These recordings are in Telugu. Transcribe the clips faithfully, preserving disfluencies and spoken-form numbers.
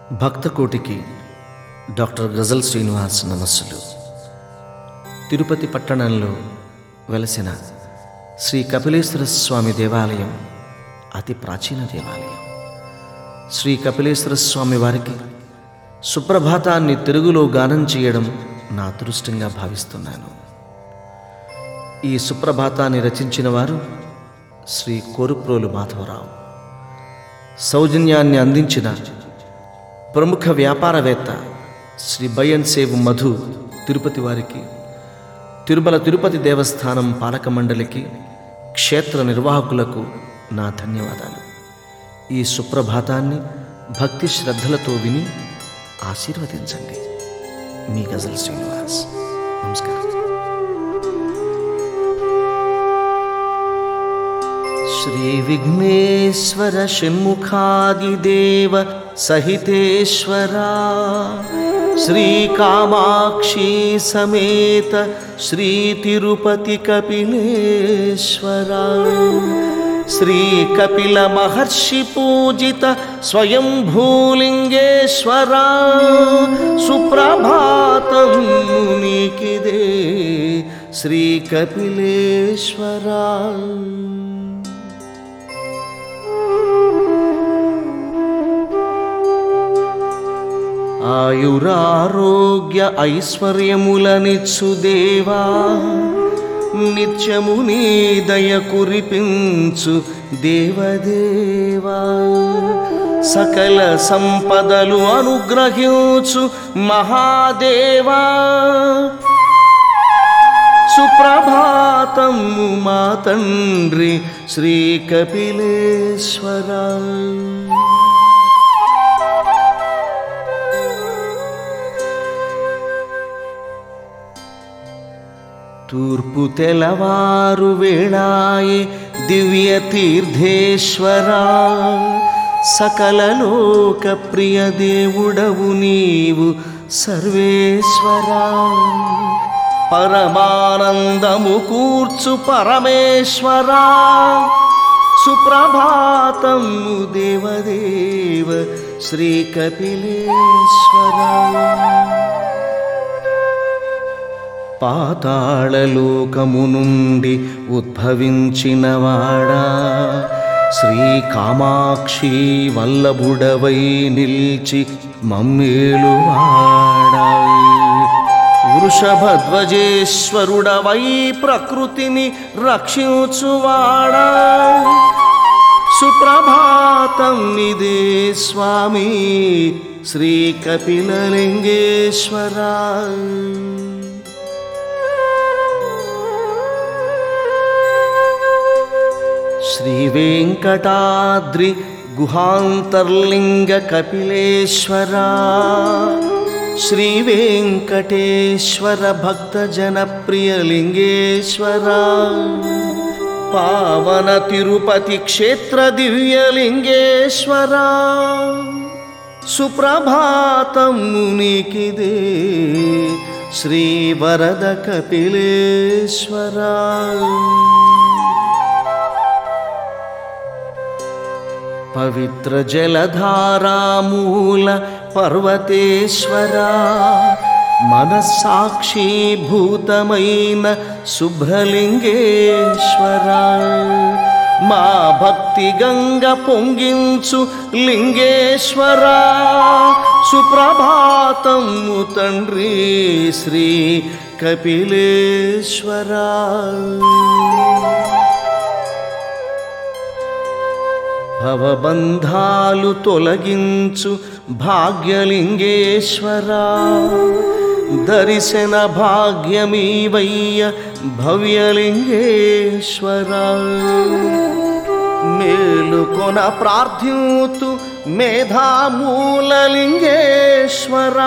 భక్తకోటికి డాక్టర్ గజల్ శ్రీనివాస్ నమస్సులు. తిరుపతి పట్టణంలో వెలసిన శ్రీ కపిలేశ్వర స్వామి దేవాలయం అతి ప్రాచీన దేవాలయం. శ్రీ కపిలేశ్వర స్వామి వారికి సుప్రభాతాన్ని తెలుగులో గానం చేయడం నా అదృష్టంగా భావిస్తున్నాను. ఈ సుప్రభాతాన్ని రచించిన వారు శ్రీ కోరుప్రోలు మాధవరావు. సౌజన్యాన్ని అందించిన ప్రముఖ వ్యాపారవేత్త శ్రీ బయ్యన్ సేవ్ మధు తిరుపతి వారికి, తిరుమల తిరుపతి దేవస్థానం పాలక మండలికి, క్షేత్ర నిర్వాహకులకు నా ధన్యవాదాలు. ఈ సుప్రభాతాన్ని భక్తి శ్రద్ధలతో విని ఆశీర్వదించండి. మీ గజల్ శ్రీనివాస్. నమస్కారం. శ్రీ విఘ్నేశ్వర షణ్ముఖాదిదేవ సహితేశ్వరా, శ్రీ కామాక్షి సమేత శ్రీ తిరుపతి కపిలేశ్వరా, శ్రీ కపిల మహర్షి పూజిత స్వయంభూలింగేశ్వరా, సుప్రభాతం నీకిదే శ్రీ కపిలేశ్వరా. ఆయురారోగ్య ఐశ్వర్యములనిచ్చు దేవా, నిత్యము నీ దయ కురిపించు దేవదేవా, సకల సంపదలు అనుగ్రహించు మహాదేవా, సుప్రభాతము మా తండ్రి శ్రీ కపిలేశ్వరా. తూర్పు తెలవారు వేళాయే దివ్య తీర్థేశ్వరా, సకల లోక ప్రియ దేవుడవు నీవు సర్వేశ్వరా, పరమానందము కూర్చు పరమేశ్వరా, సుప్రభాతము దేవదేవ శ్రీ కపిలేశ్వరా. పాతాళలోకము నుండి ఉద్భవించినవాడా, శ్రీ కామాక్షి వల్లభుడవై నిల్చి మమ్మేలువాడా, వృషభధ్వజేశ్వరుడవై ప్రకృతిని రక్షించువాడా, సుప్రభాతం నిదే స్వామి శ్రీ కపిలలింగేశ్వరా. శ్రీ వెంకటాద్రి గుహాంతర్లింగ కపిలేశ్వరా, శ్రీ వెంకటేశ్వర భక్త జనప్రియ లింగేశ్వరా, పావన తిరుపతి క్షేత్ర దివ్యలింగేశ్వరా, సుప్రభాతం నీకిదే శ్రీ వరద కపిలేశ్వరా. పవిత్ర జలధారామూల పర్వతేశ్వరా, మనస్సాక్షిభూతమైన శుభ్రలింగేశ్వరా, మా భక్తి గంగ పొంగించు లింగేశ్వరా, సుప్రభాతము తండ్రి శ్రీ కపిలేశ్వరా. భవబంధాలు తొలగించు భాగ్యలింగేశ్వరా, దర్శన భాగ్యమీవయ్య భవ్యలింగేశ్వరా, మేలుకొన ప్రార్థ్యూతు మేధామూలలింగేశ్వరా,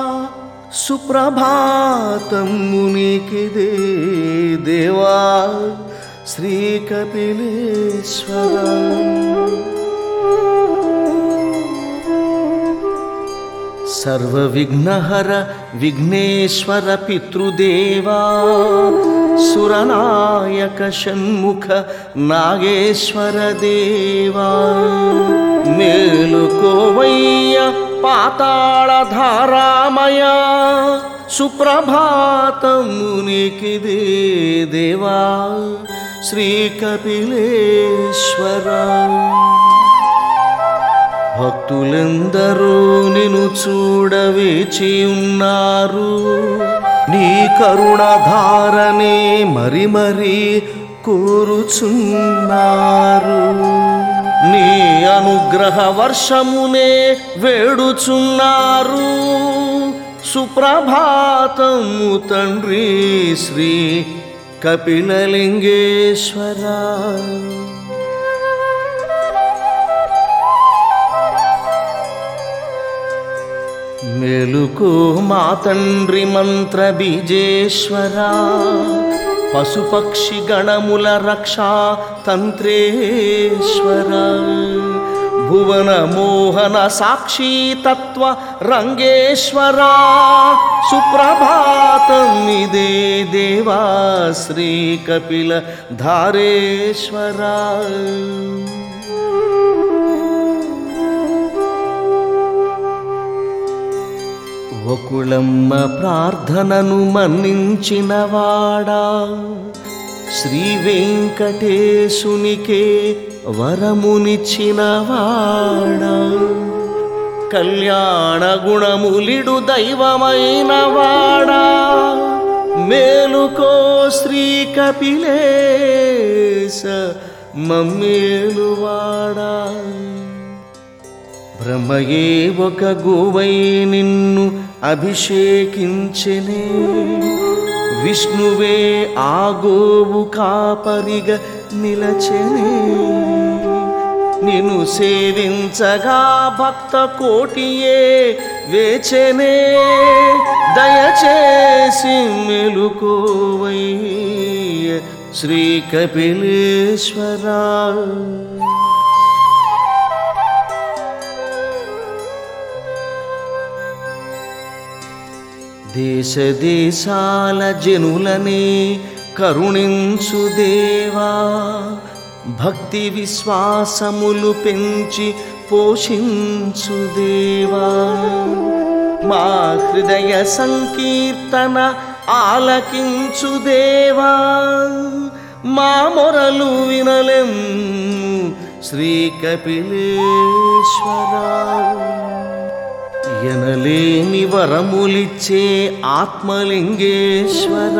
సుప్రభాతము నీకిదే దేవా శ్రీ కపిలేశ్వరా. సర్వ విఘ్నహర విఘ్నేశ్వర పితృదేవా, సురనాయక షణ్ముఖ నాగేశ్వర దేవా, మేలుకోవయ్య పా పాతాళధారామయ సుప్రభాతమునికిదే దేవా శ్రీ కపిలేశ్వర. భక్తులెందరూ నిన్ను చూడవేచి ఉన్నారు, నీ కరుణధారనే మరి మరి కోరుచున్నారు. నీ అనుగ్రహ వర్షమునే వేడుచున్నారు. సుప్రభాతము తండ్రి శ్రీ కపిలలింగేశ్వర. మేలుకో మా తండ్రి మంత్ర బీజేశ్వర. పశుపక్షి గణముల రక్షా తంత్రేశ్వర. భువన మోహన సాక్షి తత్వ రంగేశ్వర. సుప్రభాతమిదే దేవా శ్రీ కపిల ధారేశ్వర. వకుళమ్మ ప్రార్థనను మన్నించినవాడా, శ్రీ వెంకటేశునికే వరమునిచ్చినవాడా. కళ్యాణ గుణములిడు దైవమైనవాడా, మేలుకో శ్రీ కపిలేశ మమ్మేలువాడా. బ్రహ్మయే ఒక గోవై నిన్ను అభిషేకించెనే, విష్ణువే ఆ గోవు కాపరిగా నిలచెనే. నిన్ను సేవించగా భక్త కోటియే వేచెనే, దయచేసి మెలుకోవయ్య శ్రీ కపిలేశ్వర. దేశ దేశాల జనులనే కరుణించు దేవా, భక్తి విశ్వాసములు పెంచి పోషించు దేవా. మా హృదయ సంకీర్తన ఆలకించు దేవా, మా మొరలు వినలెమ్ము శ్రీ కపిలేశ్వర. ఎనలేని వరములిచ్చే ఆత్మలింగేశ్వర,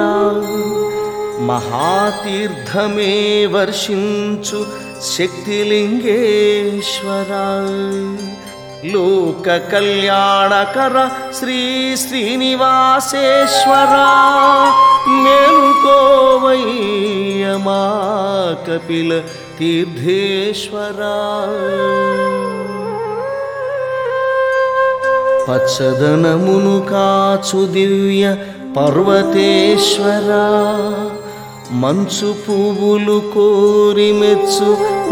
మహాతీర్థమే వర్షించు శక్తిలింగేశ్వర. లోక కళ్యాణకర శ్రీ శ్రీనివాసేశ్వర, మేలుకోవయ్య మా కపిల తీర్థేశ్వర. పచ్చదనమును కాచు దివ్య పర్వతేశ్వర, మంచు పువ్వులు కోరి మెచ్చు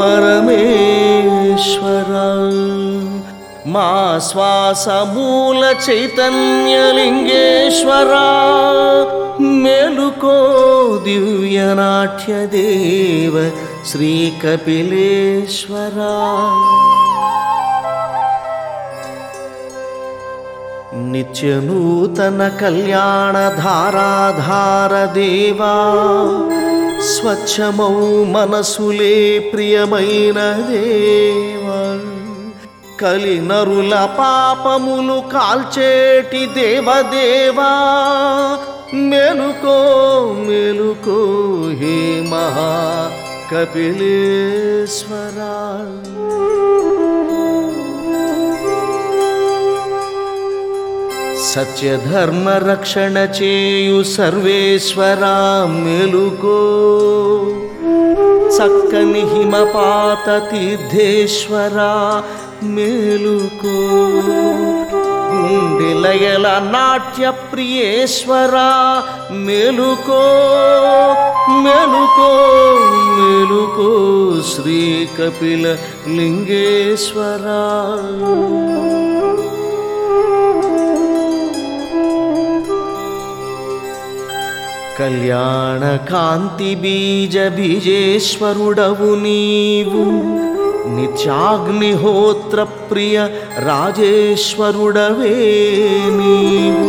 పరమేశ్వర. మా శ్వాస మూల చైతన్యలింగేశ్వర, మేలుకో దివ్య నాట్య దేవ శ్రీ కపిలేశ్వర. నిత్య నూతన కళ్యాణ ధారాధార దేవా, స్వచ్ఛమౌ మనసులే ప్రియమైన దేవా. కలి నరుల పాపములు కాల్చేటి దేవదేవా, మేలుకో మేలుకో హే మహా కపిలేశ్వర. సత్యధర్మ రక్షణ చేయు సర్వేశ్వర, మేలుకో. చక్కని హిమపాత తీర్థేశ్వర, మేలుకో. గుండెలయల నాట్య ప్రియేశ్వర, మేలుకో మేలుకో మేలుకో శ్రీ కపిల లింగేశ్వర. కళ్యాణ కాంతి బీజ బీజేశ్వరుడవు నీవు, నిత్యాగ్నిహోత్ర ప్రియ రాజేశ్వరుడవే నీవు,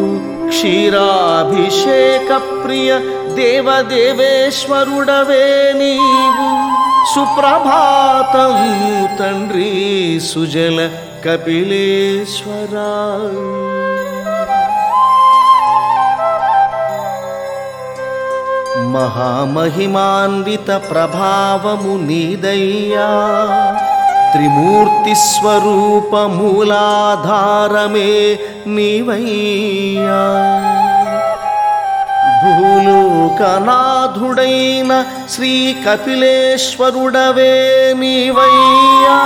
క్షీరాభిషేక ప్రియ దేవదేవేశ్వరుడవే నీవు, సుప్రభాతం తండ్రి సుజల కపిలేశ్వరా. మహామహిమాన్విత ప్రభావము నీదయ్యా, త్రిమూర్తి స్వరూప మూలాధారమే నీవయ్యా, భూలోకనాథుడైన శ్రీ కపిలేశ్వరుడవే నీవయ్యా,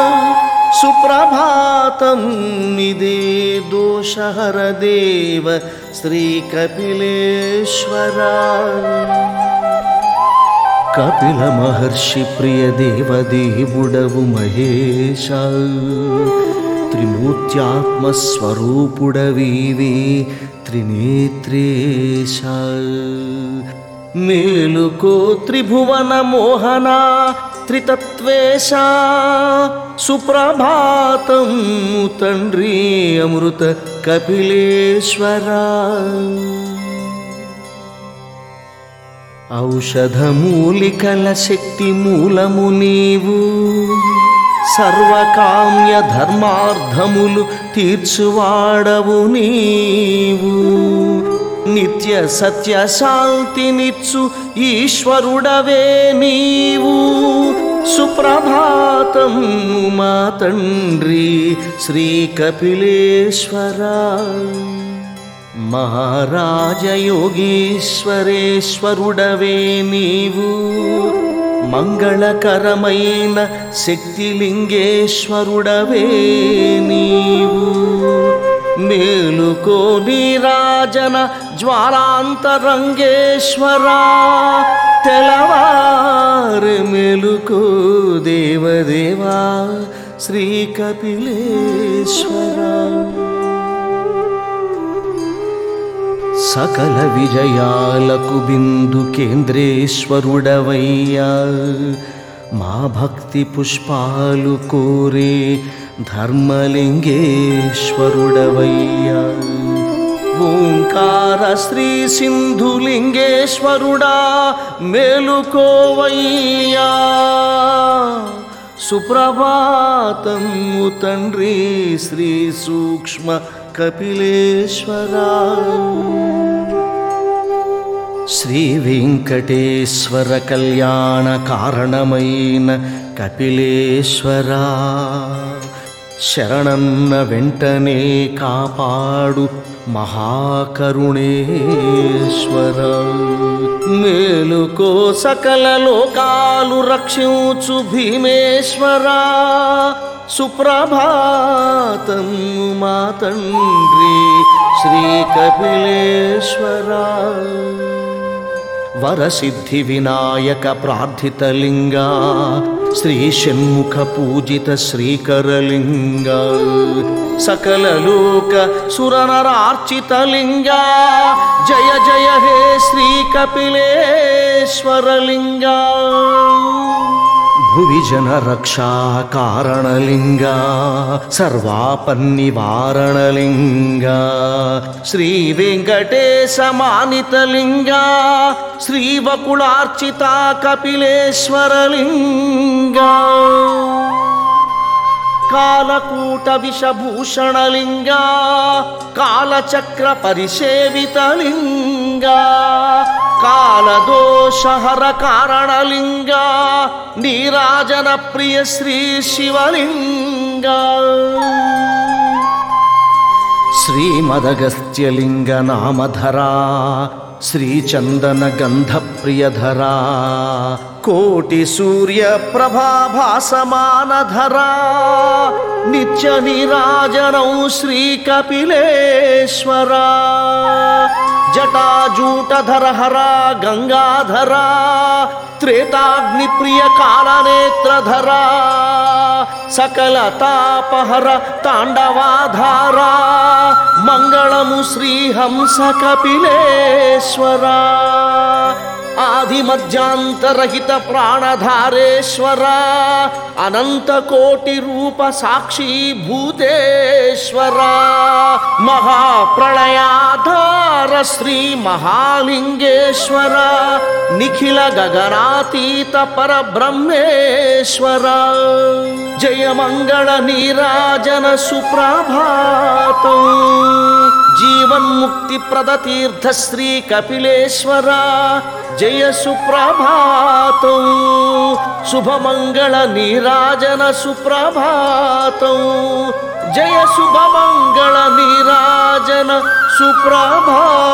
సుప్రభాతం నిదే దోషహర దేవ శ్రీ కపిలేశ్వరా. కపిల మహర్షి ప్రియ దేవదేవుడవు మహేశ, త్రిమూర్త్యాత్మస్వరూపుడవీవే త్రినేత్రేశ. మేలుకో త్రిభువన మోహన త్రితత్వేశ, సుప్రభాతం తండ్రి అమృత కపిలేశ్వరా. ఔషధమూలికల శక్తి మూలము నీవు, సర్వకామ్య ధర్మార్థములు తీర్చువాడవు నీవు, నిత్య సత్య శాంతినిచ్చు ఈశ్వరుడవే నీవు, సుప్రభాతం మా తండ్రి శ్రీ కపిలేశ్వరా. మహారాజయోగీశ్వరేశ్వరుడవే నీవు, మంగళకరమైన శక్తిలింగేశ్వరుడవే నీవు, మేలుకో నీరాజన జ్వాలాంతరంగేశ్వరా. తెలవారు మెలుకో దేవదేవా శ్రీ కపిలేశ్వరా. సకల విజయాలకు బిందు కేంద్రేశ్వరుడవయ్యా, మా భక్తి పుష్పాలు కోరే ధర్మలింగేశ్వరుడవయ్యా, ఓంకార శ్రీ సింధులింగేశ్వరుడా మేలుకోవయ్యా, సుప్రభాతము తండ్రి శ్రీ సూక్ష్మ కపిలేశ్వరా. శ్రీ వెంకటేశ్వర కళ్యాణ కారణమైన కపిలేశ్వరా, శరణన్న వెంటనే కాపాడు మహాకరుణేశ్వర. మేలుకో సకల లోకాలు రక్షించు భీమేశ్వరా, సుప్రభాతం మా తండ్రి శ్రీ కపిలేశ్వరా. వరసిద్ధి వినాయక ప్రార్థితలింగా, శ్రీ షణ్ముఖ పూజిత శ్రీకరలింగా, సకల లోక సురనరార్చితలింగా, జయ జయ హే శ్రీ కపిలేశ్వరలింగా. భువి జన రక్షా కారణలింగా, సర్వాపన్నివారణలింగా, శ్రీ వెంకటేశ మానితలింగా, శ్రీవకుళార్చిత కపిలేశ్వరలింగా. కాలకూట విషభూషణలింగా, కాలచక్ర పరిసేవితలింగా, కాలదోషహర కారణలింగా, నీరాజన ప్రియ శ్రీ శివలింగా. శ్రీమదగస్త్యలింగ నామధరా, శ్రీచందన గంధ ప్రియధరా, కోటి సూర్య ప్రభాభాసమానధరా, నిత్య నీరాజనౌ శ్రీ కపిలేశ్వరా. జటాజూటధర హరా గంగాధరా, త్రేతాగ్ని ప్రియ కాలనేత్రధరా, సకల తాపహర తాండవాధారా, మంగళము శ్రీ హంస కపిలేశ్వరా. ఆదిమధ్యాంతరహిత ప్రాణధారేశ్వర అనంత కోటి రూప సాక్షి భూతేశ్వర మహాప్రళయాధార శ్రీ మహాలింగేశ్వర నిఖిల గగనాతీత పరబ్రహ్మేశ్వర జయ మంగళ నీరాజన సుప్రభాతం జీవన్ముక్తి ప్రదతీర్థ శ్రీ కపిలేశ్వర జయ సుప్రభాతం శుభమంగళ నీరాజన సుప్రభాతం జయ శుభమంగళ నీరాజన సుప్రభాతం.